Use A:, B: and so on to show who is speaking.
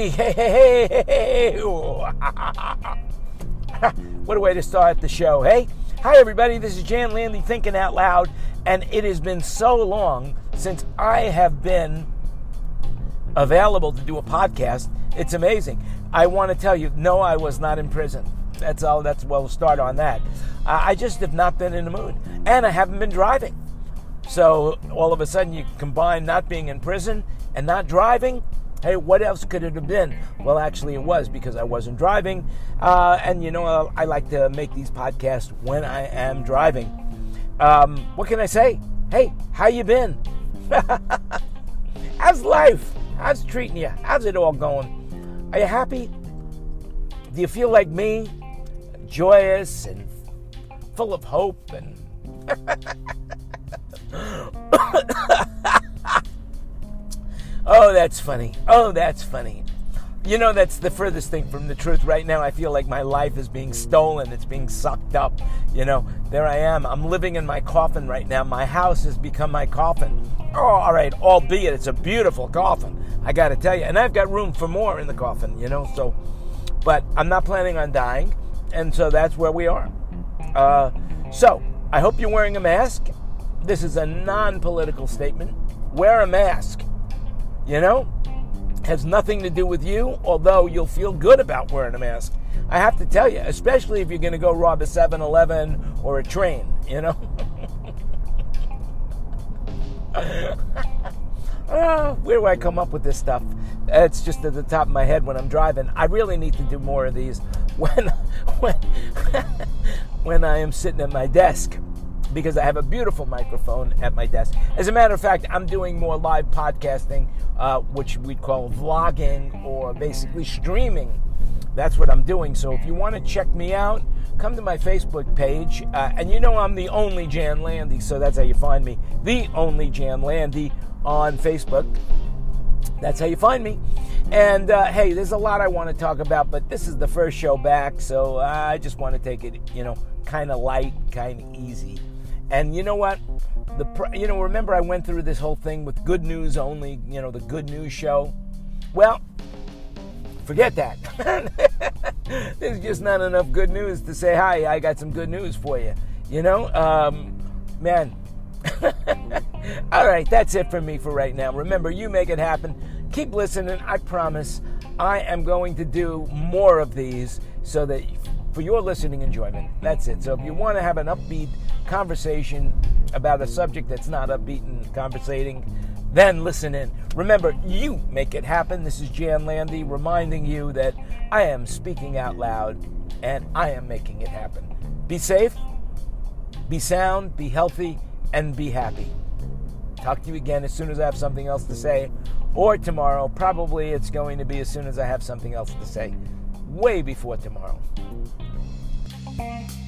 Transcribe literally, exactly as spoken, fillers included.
A: everybody. Hey, hey, hey, hey, hey. What a way to start the show, hey? Hi, everybody. This is Jan Landy Thinking Out Loud, and it has been so long since I have been available to do a podcast. It's amazing. I want to tell you, no, I was not in prison. That's all. That's well, we'll start on that. Uh, I just have not been in the mood, and I haven't been driving. So all of a sudden, you combine not being in prison and not driving. Hey, what else could it have been? Well, actually, it was because I wasn't driving. Uh, and, you know, I like to make these podcasts when I am driving. Um, what can I say? Hey, how you been? How's life? How's it treating you? How's it all going? Are you happy? Do you feel like me? Joyous and full of hope and... Oh, that's funny. Oh, that's funny. You know, that's the furthest thing from the truth. Right now, I feel like my life is being stolen. It's being sucked up. You know, there I am. I'm living in my coffin right now. My house has become my coffin. Oh, all right, albeit it's a beautiful coffin, I got to tell you. And I've got room for more in the coffin, you know, so. But I'm not planning on dying, and so that's where we are. Uh, so, I hope you're wearing a mask. This is a non-political statement. Wear a mask. You know, has nothing to do with you, although you'll feel good about wearing a mask. I have to tell you, especially if you're going to go rob a seven eleven or a train, you know. Oh, where do I come up with this stuff? It's just at the top of my head when I'm driving. I really need to do more of these when, when, when I am sitting at my desk, because I have a beautiful microphone at my desk. As a matter of fact, I'm doing more live podcasting, uh, which we'd call vlogging or basically streaming. That's what I'm doing. So if you want to check me out, come to my Facebook page. Uh, and you know I'm the only Jan Landy, so that's how you find me. The only Jan Landy on Facebook. That's how you find me. And, uh, hey, there's a lot I want to talk about, but this is the first show back, so I just want to take it, you know, kind of light, kind of easy. And you know what? The you know, remember I went through this whole thing with good news only, you know, the good news show? Well, forget that. There's just not enough good news to say, hi, I got some good news for you. You know? Um, man. All right, that's it for me for right now. Remember, you make it happen. Keep listening. I promise I am going to do more of these so that for your listening enjoyment. That's it. So if you want to have an upbeat conversation about a subject that's not upbeat and conversating, then listen in. Remember, you make it happen. This is Jan Landy reminding you that I am speaking out loud and I am making it happen. Be safe, be sound, be healthy, and be happy. Talk to you again as soon as I have something else to say, or tomorrow. Probably it's going to be as soon as I have something else to say. Way before tomorrow.